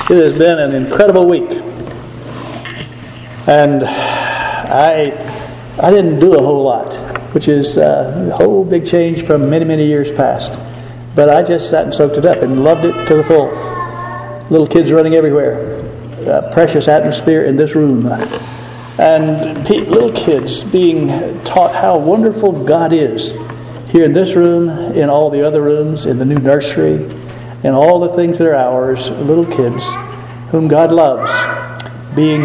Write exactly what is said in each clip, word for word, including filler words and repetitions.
It has been an incredible week. And I I didn't do a whole lot, which is a whole big change from many, many years past. But I just sat and soaked it up and loved it to the full. Little kids running everywhere. A precious atmosphere in this room. And pe- little kids being taught how wonderful God is here in this room, in all the other rooms, in the new nursery, and all the things that are ours, little kids whom God loves, being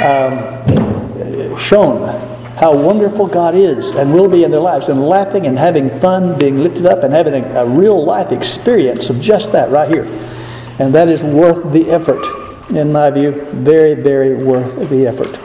um, shown how wonderful God is and will be in their lives, and laughing and having fun, being lifted up and having a, a real life experience of just that right here. And that is worth the effort, in my view, very, very worth the effort.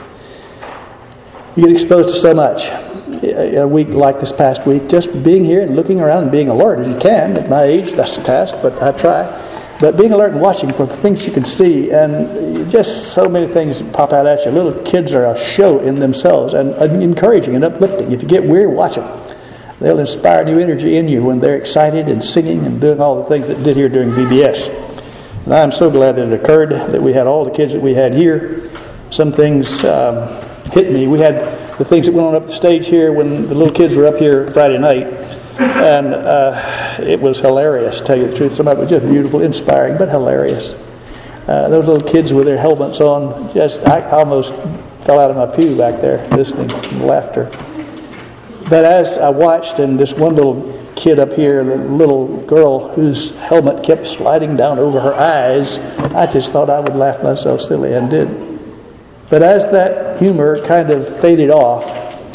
You get exposed to so much. A week like this past week, just being here and looking around and being alert as you can. At my age, that's a task, but I try. But being alert and watching for the things you can see, and just so many things pop out at you. Little kids are a show in themselves, and encouraging and uplifting. If you get weary, watch them. They'll inspire new energy in you when they're excited and singing and doing all the things that did here during V B S. And I'm so glad that it occurred, that we had all the kids that we had here. Some things um, hit me. We had the things that went on up the stage here when the little kids were up here Friday night, and uh, it was hilarious, to tell you the truth. Some of it was just beautiful, inspiring, but hilarious. Uh, those little kids with their helmets on, just I almost fell out of my pew back there listening to laughter. But as I watched, and this one little kid up here, the little girl whose helmet kept sliding down over her eyes, I just thought I would laugh myself silly, and did. But as that humor kind of faded off,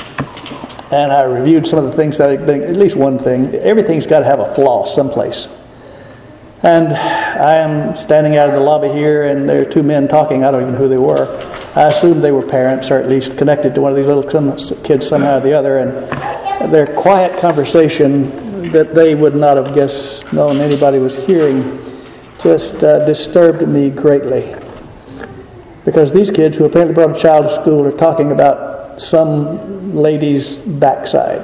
and I reviewed some of the things that, at least one thing, everything's got to have a flaw someplace. And I am standing out in the lobby here, and there are two men talking. I don't even know who they were. I assumed they were parents, or at least connected to one of these little kids somehow or the other. And their quiet conversation that they would not have guessed known anybody was hearing just uh, disturbed me greatly. Because these kids, who apparently brought a child to school, are talking about some lady's backside.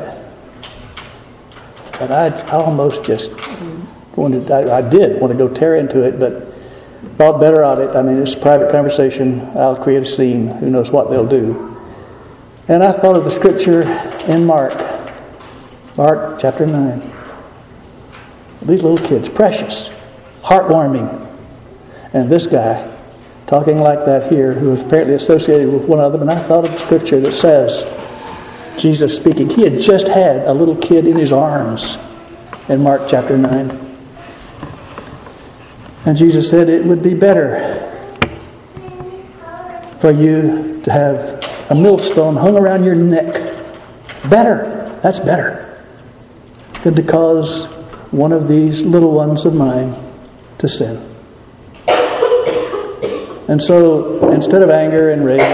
And I, I almost just wanted, I, I did want to go tear into it, but thought better of it. I mean, it's a private conversation. I'll create a scene. Who knows what they'll do. And I thought of the scripture in Mark. Mark chapter nine. These little kids, precious, heartwarming. And this guy, talking like that here, who was apparently associated with one of them, and I thought of the scripture that says, Jesus speaking, he had just had a little kid in his arms in Mark chapter nine. And Jesus said it would be better for you to have a millstone hung around your neck. Better, that's better, than to cause one of these little ones of mine to sin. And so, instead of anger and rage,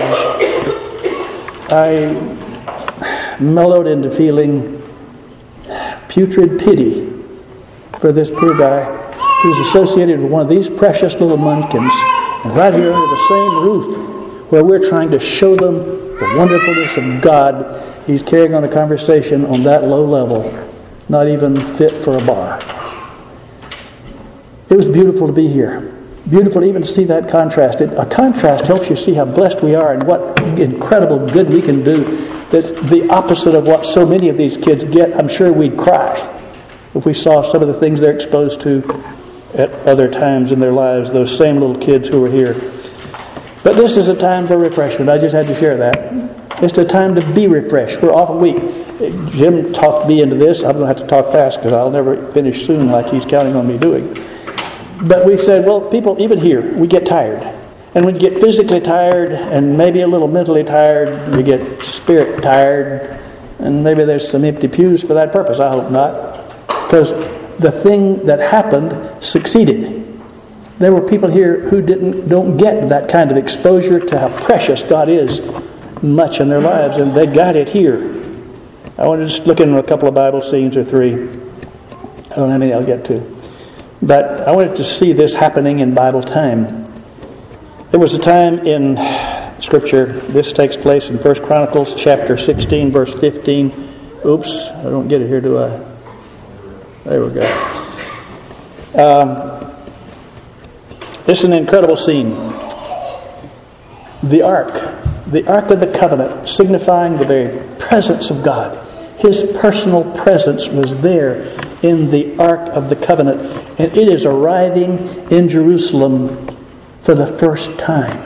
I mellowed into feeling putrid pity for this poor guy who's associated with one of these precious little munchkins, and right here under the same roof where we're trying to show them the wonderfulness of God, he's carrying on a conversation on that low level, not even fit for a bar. It was beautiful to be here. Beautiful even to see that contrast. It, a contrast helps you see how blessed we are and what incredible good we can do. That's the opposite of what so many of these kids get. I'm sure we'd cry if we saw some of the things they're exposed to at other times in their lives, those same little kids who were here. But this is a time for refreshment. I just had to share that. It's a time to be refreshed. We're off a week. Jim talked me into this. I'm going to have to talk fast because I'll never finish soon like he's counting on me doing. But we said, well, people, even here, we get tired. And when you get physically tired and maybe a little mentally tired, you get spirit tired. And maybe there's some empty pews for that purpose. I hope not. Because the thing that happened succeeded. There were people here who didn't don't get that kind of exposure to how precious God is much in their lives. And they got it here. I want to just look into a couple of Bible scenes or three. I don't know how many I'll get to. But I wanted to see this happening in Bible time. There was a time in Scripture, this takes place in First Chronicles chapter sixteen, verse fifteen. Oops, I don't get it here, do I? There we go. Um, It's an incredible scene. The ark, the ark of the covenant, signifying the very presence of God. His personal presence was there in the ark of the covenant, and it is arriving in Jerusalem for the first time.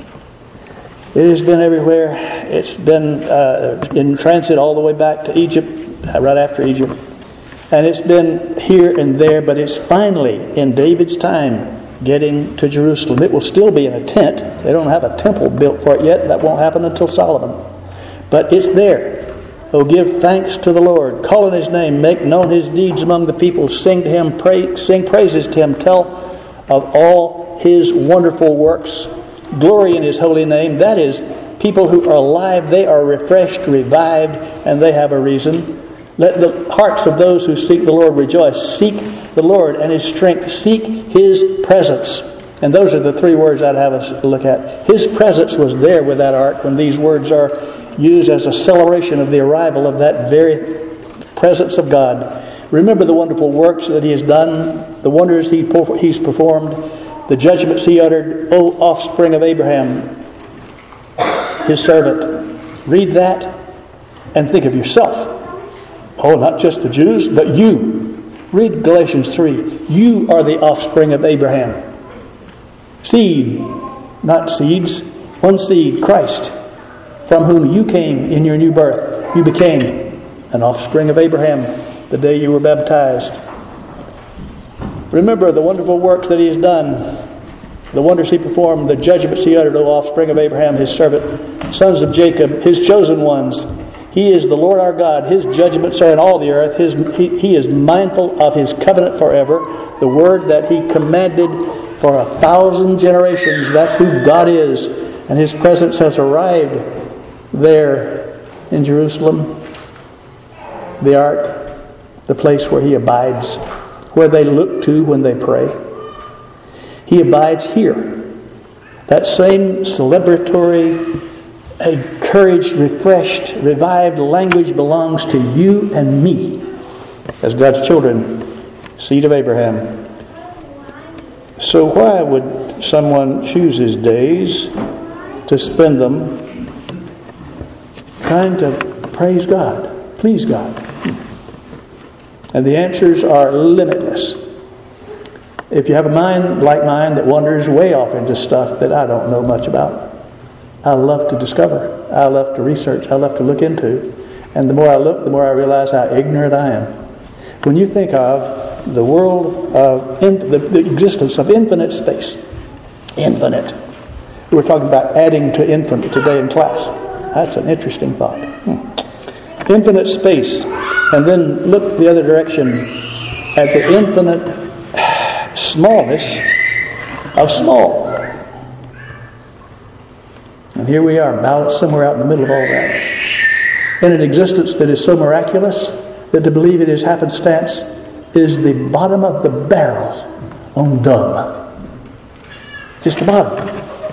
It has been everywhere. It's been uh, in transit all the way back to Egypt, uh, right after Egypt. And it's been here and there, but it's finally, in David's time, getting to Jerusalem. It will still be in a tent. They don't have a temple built for it yet. That won't happen until Solomon. But it's there. Oh, give thanks to the Lord. Call on His name. Make known His deeds among the people. Sing to Him. Pray, sing praises to Him. Tell of all His wonderful works. Glory in His holy name. That is, people who are alive, they are refreshed, revived, and they have a reason. Let the hearts of those who seek the Lord rejoice. Seek the Lord and His strength. Seek His presence. And those are the three words I'd have us look at. His presence was there with that ark when these words are used as a celebration of the arrival of that very presence of God. Remember the wonderful works that He has done, the wonders he, He's performed, the judgments He uttered, O offspring of Abraham, His servant. Read that and think of yourself. Oh, not just the Jews, but you. Read Galatians three. You are the offspring of Abraham. Seed, not seeds. One seed, Christ, from whom you came in your new birth. You became an offspring of Abraham the day you were baptized. Remember the wonderful works that He has done, the wonders He performed, the judgments He uttered, O offspring of Abraham, His servant, sons of Jacob, His chosen ones. He is the Lord our God. His judgments are in all the earth. His, he, he is mindful of His covenant forever. The word that He commanded for a thousand generations. That's who God is. And His presence has arrived there in Jerusalem. The ark, the place where He abides, where they look to when they pray. He abides here. That same celebratory, encouraged, refreshed, revived language belongs to you and me as God's children, seed of Abraham. So why would someone choose his days to spend them trying to praise God, please God? And the answers are limitless. If you have a mind like mine that wanders way off into stuff that I don't know much about, I love to discover. I love to research. I love to look into. And the more I look, the more I realize how ignorant I am. When you think of the world of in, the, the existence of infinite space, infinite. We were talking about adding to infinite today in class. That's an interesting thought. Hmm. Infinite space, and then look the other direction at the infinite smallness of small. And here we are, balanced somewhere out in the middle of all that. In an existence that is so miraculous that to believe it is happenstance is the bottom of the barrel on dumb. Just the bottom.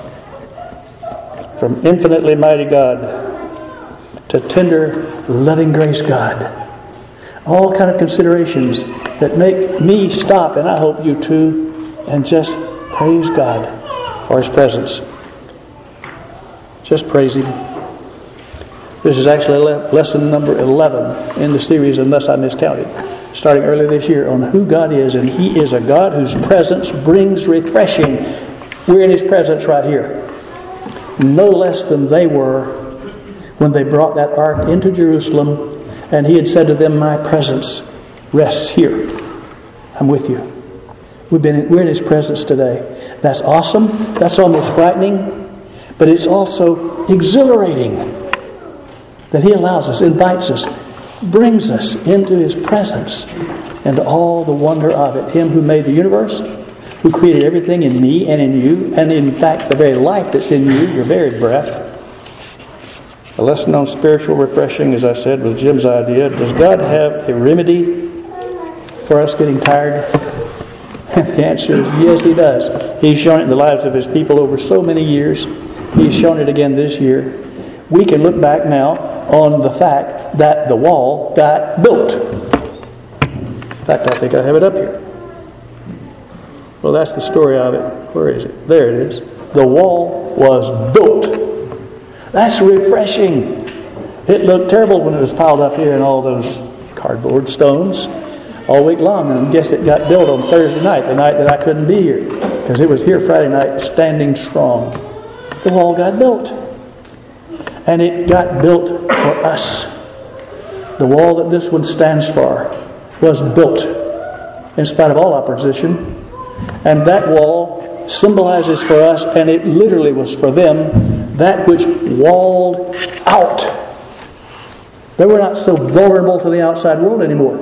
From infinitely mighty God to tender, loving grace God. All kind of considerations that make me stop, and I hope you too, and just praise God for His presence. Just praise Him. This is actually lesson number eleven in the series, unless I miscounted, starting early this year, on who God is. And He is a God whose presence brings refreshing. We're in His presence right here. No less than they were when they brought that ark into Jerusalem, and He had said to them, my presence rests here. I'm with you. We've been in, we're in His presence today. That's awesome. That's almost frightening. But it's also exhilarating that He allows us, invites us, brings us into His presence and all the wonder of it. Him who made the universe, who created everything in me and in you, and in fact the very life that's in you, your very breath. A lesson on spiritual refreshing, as I said, was Jim's idea. Does God have a remedy for us getting tired? The answer is yes, He does. He's shown it in the lives of His people over so many years. He's shown it again this year. We can look back now on the fact that the wall got built. In fact, I think I have it up here. Well, that's the story of it. Where is it? There it is. The wall was built. That's refreshing. It looked terrible when it was piled up here in all those cardboard stones all week long. And I guess it got built on Thursday night, the night that I couldn't be here, because it was here Friday night standing strong. The wall got built. And it got built for us. The wall that this one stands for was built in spite of all opposition. And that wall symbolizes for us, and it literally was for them, that which walled out. They were not so vulnerable to the outside world anymore.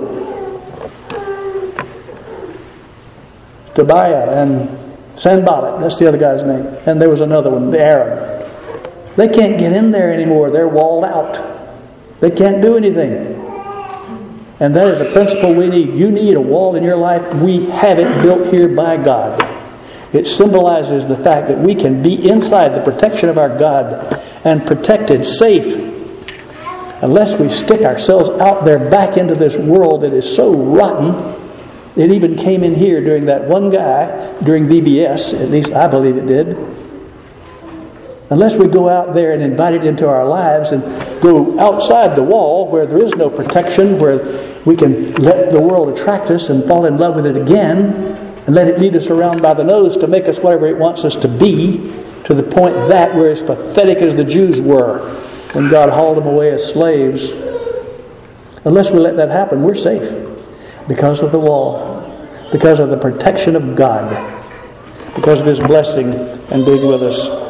Tobiah and Sanballat, that's the other guy's name. And there was another one, the Arab. They can't get in there anymore. They're walled out. They can't do anything. And that is a principle we need. You need a wall in your life. We have it built here by God. It symbolizes the fact that we can be inside the protection of our God and protected, safe, unless we stick ourselves out there back into this world that is so rotten. It even came in here during that one guy, during V B S, at least I believe it did. Unless we go out there and invite it into our lives and go outside the wall where there is no protection, where we can let the world attract us and fall in love with it again, and let it lead us around by the nose to make us whatever it wants us to be, to the point that we're as pathetic as the Jews were when God hauled them away as slaves. Unless we let that happen, we're safe because of the wall, because of the protection of God, because of His blessing and being with us.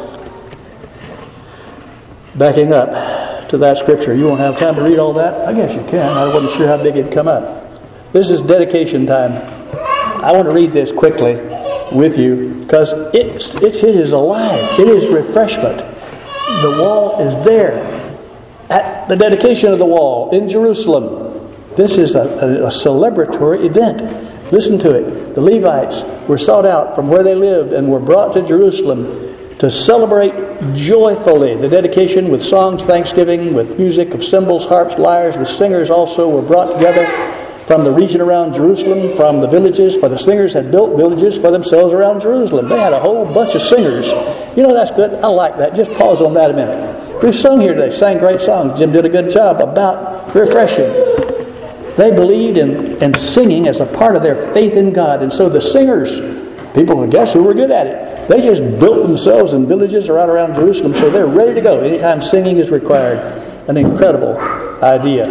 Backing up to that scripture. You won't have time to read all that? I guess you can. I wasn't sure how big it'd come up. This is dedication time. I want to read this quickly with you because it's, it, it is alive. It is refreshment. The wall is there. At the dedication of the wall in Jerusalem. This is a, a, a celebratory event. Listen to it. The Levites were sought out from where they lived and were brought to Jerusalem to celebrate joyfully the dedication with songs, thanksgiving, with music of cymbals, harps, lyres. The singers also were brought together from the region around Jerusalem, from the villages, for the singers had built villages for themselves around Jerusalem. They had a whole bunch of singers. You know, that's good. I like that. Just pause on that a minute. We've sung here today, sang great songs. Jim did a good job about refreshing. They believed in, in singing as a part of their faith in God. And so the singers, people would guess who were good at it, they just built themselves in villages right around Jerusalem, so they're ready to go anytime singing is required. An incredible idea.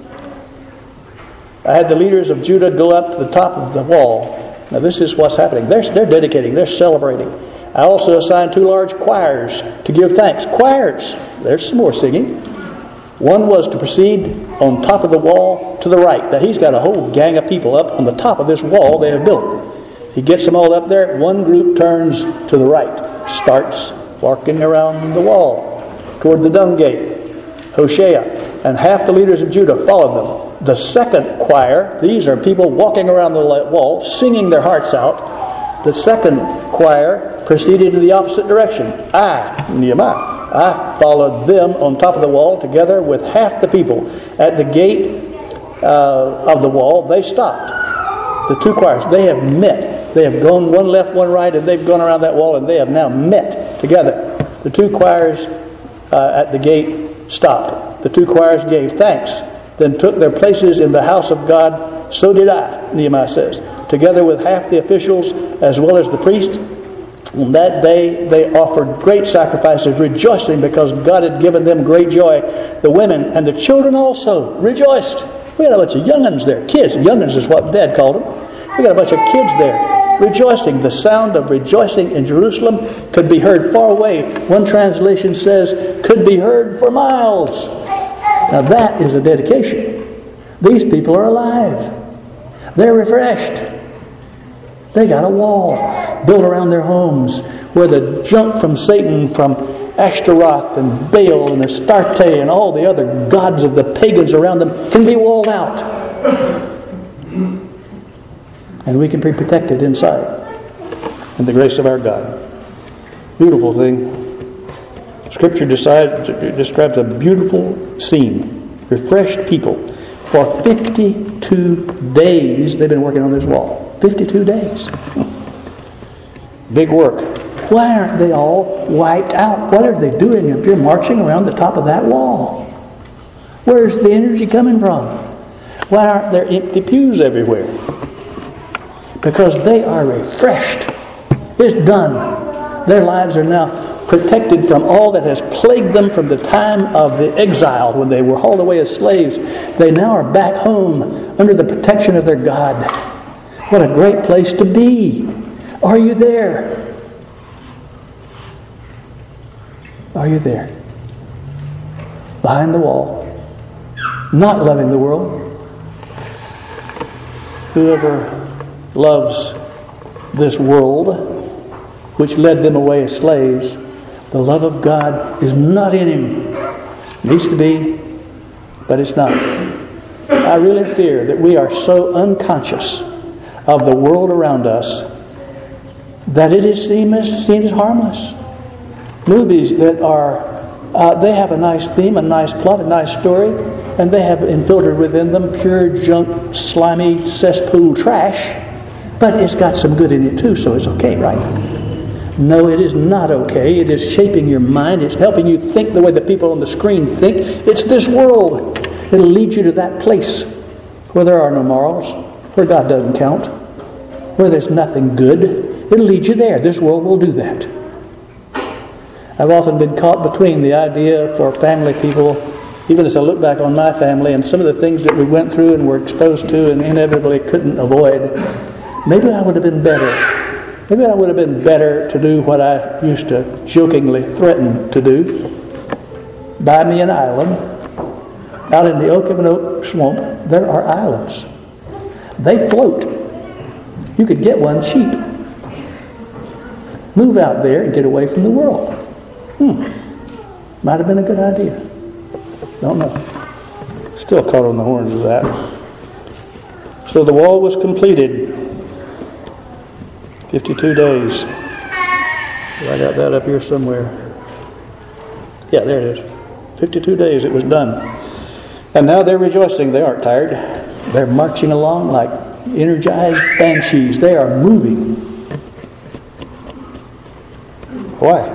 I had the leaders of Judah go up to the top of the wall. Now this is what's happening. They're, they're dedicating. They're celebrating. I also assigned two large choirs to give thanks. Choirs. There's some more singing. One was to proceed on top of the wall to the right. Now he's got a whole gang of people up on the top of this wall they have built. He gets them all up there. One group turns to the right, starts walking around the wall toward the dung gate. Hoshea and half the leaders of Judah followed them. The second choir, these are people walking around the wall, singing their hearts out. The second choir proceeded in the opposite direction. I, Nehemiah, I followed them on top of the wall together with half the people. At the gate uh, of the wall, they stopped. The two choirs, they have met. They have gone one left, one right, and they've gone around that wall, and they have now met together. The two choirs uh, at the gate stopped. The two choirs gave thanks, then took their places in the house of God. So did I, Nehemiah says, together with half the officials as well as the priests. On that day they offered great sacrifices, rejoicing because God had given them great joy. The women and the children also rejoiced. We had a bunch of young'uns there. Kids. Young'uns is what Dad called them. We got a bunch of kids there rejoicing. The sound of rejoicing in Jerusalem could be heard far away. One translation says, could be heard for miles. Now that is a dedication. These people are alive. They're refreshed. They got a wall built around their homes where the junk from Satan, from Ashtaroth and Baal and Astarte and all the other gods of the pagans around them can be walled out. And we can be protected inside in the grace of our God. Beautiful thing. Scripture decide, describes a beautiful scene. Refreshed people. For fifty-two days they've been working on this wall. fifty-two days. Big work. Why aren't they all wiped out? What are they doing if you're marching around the top of that wall? Where's the energy coming from? Why aren't there empty pews everywhere? Because they are refreshed. It's done. Their lives are now protected from all that has plagued them from the time of the exile when they were hauled away as slaves. They now are back home under the protection of their God. What a great place to be. Are you there? Are you there? Behind the wall, not loving the world. Whoever loves this world, which led them away as slaves, the love of God is not in him. Needs to be, but it's not. I really fear that we are so unconscious of the world around us that it is seen as, seen as harmless. Movies that are, uh, they have a nice theme, a nice plot, a nice story, and they have infiltrated within them pure junk, slimy, cesspool trash, but it's got some good in it too, so it's okay, right? No, it is not okay. It is shaping your mind. It's helping you think the way the people on the screen think. It's this world. It'll lead you to that place where there are no morals, where God doesn't count, where there's nothing good. It'll lead you there. This world will do that. I've often been caught between the idea for family people, even as I look back on my family and some of the things that we went through and were exposed to and inevitably couldn't avoid. Maybe I would have been better. Maybe I would have been better to do what I used to jokingly threaten to do. Buy me an island. Out in the Okefenokee swamp, there are islands. They float. You could get one cheap. Move out there and get away from the world. Hmm. Might have been a good idea. Don't know. Still caught on the horns of that. So the wall was completed. fifty-two days. I got that up here somewhere. Yeah, there it is. fifty-two days it was done. And now they're rejoicing. They aren't tired. They're marching along like energized banshees. They are moving. Why?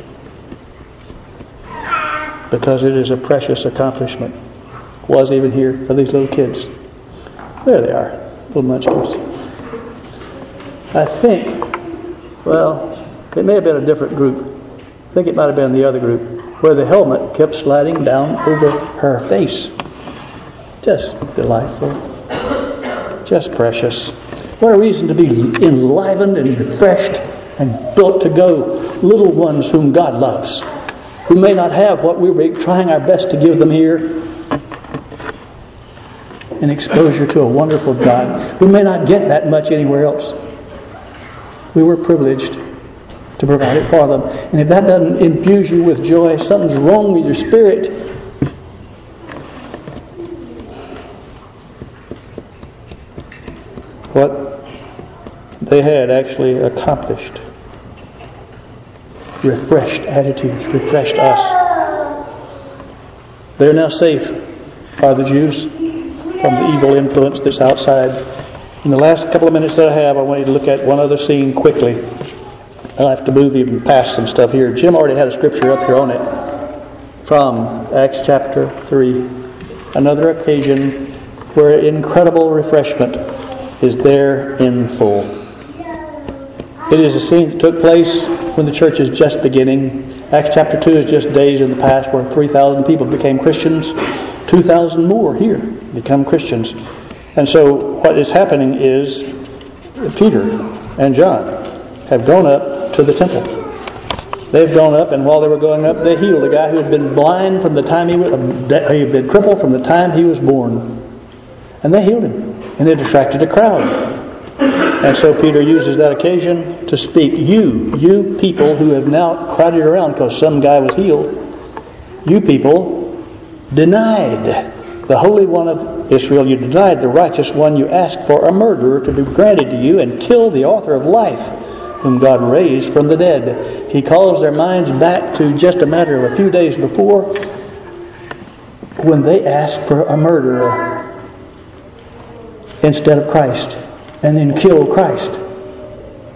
Because it is a precious accomplishment. Was even here for these little kids. There they are, little munchkins. I think, well, it may have been a different group. I think it might have been the other group, where the helmet kept sliding down over her face. Just delightful. Just precious. What a reason to be enlivened and refreshed and built to go. Little ones whom God loves, who may not have what we're trying our best to give them here. An exposure to a wonderful God who may not get that much anywhere else. We were privileged to provide it for them. And if that doesn't infuse you with joy, something's wrong with your spirit. What they had actually accomplished. Refreshed attitudes, refreshed us. They're now safe, are the Jews, from the evil influence that's outside. In the last couple of minutes that I have, I want you to look at one other scene quickly. I'll have to move even past some stuff here. Jim already had a scripture up here on it from Acts chapter three. Another occasion where incredible refreshment is there in full. It is a scene that took place when the church is just beginning. Acts chapter two is just days in the past where three thousand people became Christians. two thousand more here become Christians. And so what is happening is Peter and John have gone up to the temple. They've gone up, and while they were going up, they healed a guy who had been blind from the time he was, he had been crippled from the time he was born. And they healed him. And it attracted a crowd. And so Peter uses that occasion to speak. You, you people who have now crowded around because some guy was healed, you people denied the Holy One of Israel. You denied the righteous one. You asked for a murderer to be granted to you and kill the author of life, whom God raised from the dead. He calls their minds back to just a matter of a few days before when they asked for a murderer instead of Christ and then killed Christ.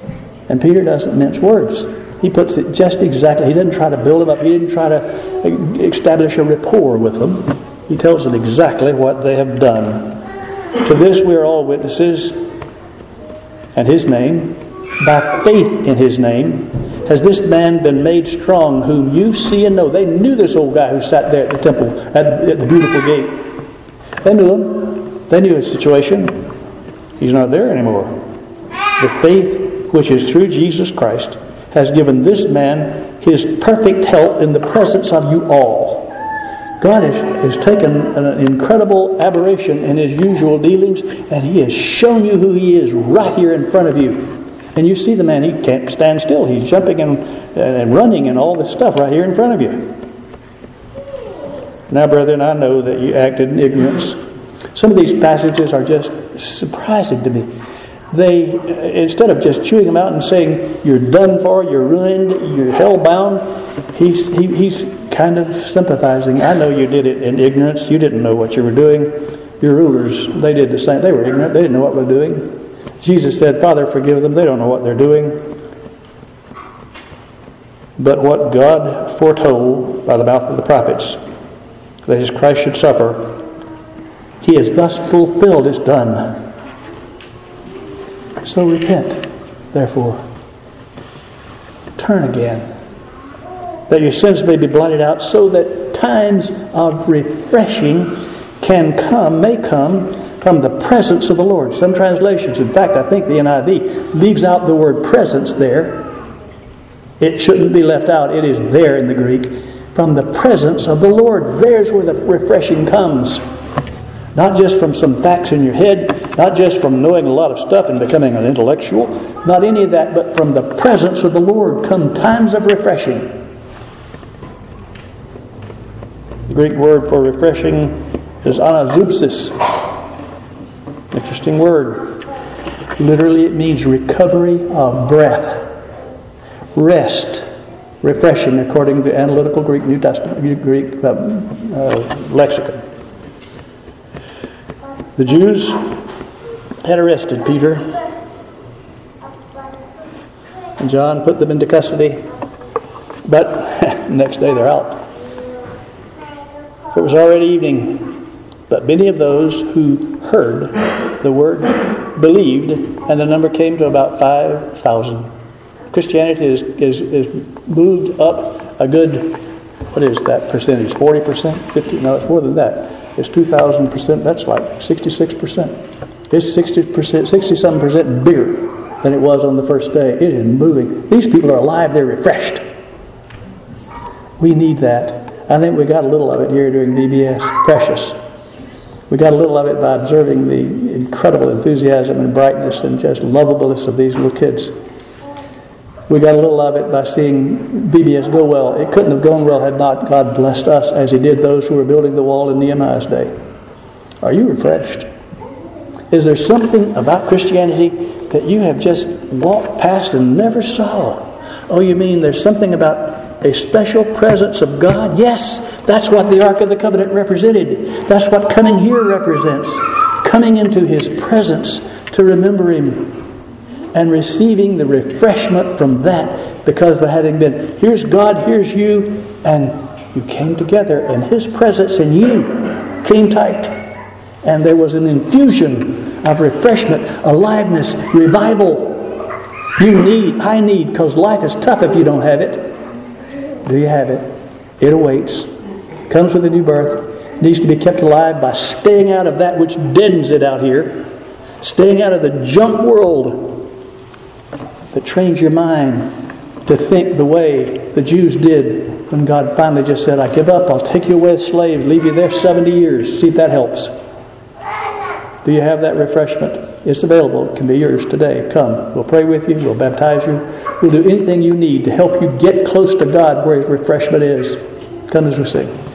And Peter doesn't mince words. He puts it just exactly. He doesn't try to build them up. He didn't try to establish a rapport with them. He tells them exactly what they have done. To this we are all witnesses, and his name, by faith in his name, has this man been made strong, whom you see and know. They knew this old guy who sat there at the temple, at, at the beautiful gate. They knew him. They knew his situation. He's not there anymore. The faith which is through Jesus Christ has given this man his perfect health in the presence of you all. God has, has taken an incredible aberration in his usual dealings, and he has shown you who he is right here in front of you. And you see the man, he can't stand still. He's jumping and, and running and all this stuff right here in front of you. Now, brethren, I know that you acted in ignorance. Some of these passages are just surprising to me. They, instead of just chewing them out and saying, you're done for, you're ruined, you're hell-bound, he's, he, he's kind of sympathizing. I know you did it in ignorance. You didn't know what you were doing. Your rulers, they did the same. They were ignorant. They didn't know what they were doing. Jesus said, Father, forgive them. They don't know what they're doing. But what God foretold by the mouth of the prophets, that his Christ should suffer, he has thus fulfilled. It's done. So repent, therefore. Turn again, that your sins may be blotted out, so that times of refreshing can come, may come from the presence of the Lord. Some translations, in fact, I think the N I V leaves out the word presence there. It shouldn't be left out. It is there in the Greek. From the presence of the Lord. There's where the refreshing comes. Not just from some facts in your head, not just from knowing a lot of stuff and becoming an intellectual, not any of that, but from the presence of the Lord come times of refreshing. The Greek word for refreshing is anazoupsis. Interesting word. Literally it means recovery of breath. Rest. Refreshing according to Analytical Greek New Testament Greek uh, uh, lexicon. The Jews had arrested Peter and John, put them into custody, but next day they're out. It was already evening, but many of those who heard the word believed, and the number came to about five thousand. Christianity is, is, is moved up a good, what is that percentage, forty percent? fifty? No, it's more than that. It's two thousand percent. That's like sixty-six percent. It's sixty percent, sixty-seven percent bigger than it was on the first day. It is moving. These people are alive. They're refreshed. We need that. I think we got a little of it here during D B S. Precious. We got a little of it by observing the incredible enthusiasm and brightness and just lovableness of these little kids. We got a little of it by seeing B B S go well. It couldn't have gone well had not God blessed us as he did those who were building the wall in Nehemiah's day. Are you refreshed? Is there something about Christianity that you have just walked past and never saw? Oh, you mean there's something about a special presence of God? Yes, that's what the Ark of the Covenant represented. That's what coming here represents. Coming into his presence to remember him. And receiving the refreshment from that because of having been, here's God, here's you, and you came together in his presence and you came tight. And there was an infusion of refreshment, aliveness, revival. You need, I need, because life is tough if you don't have it. Do you have it? It awaits. Comes with a new birth. Needs to be kept alive by staying out of that which deadens it out here. Staying out of the junk world that trains your mind to think the way the Jews did when God finally just said, I give up, I'll take you away as slaves, leave you there seventy years. See if that helps. Do you have that refreshment? It's available. It can be yours today. Come. We'll pray with you. We'll baptize you. We'll do anything you need to help you get close to God where his refreshment is. Come as we sing.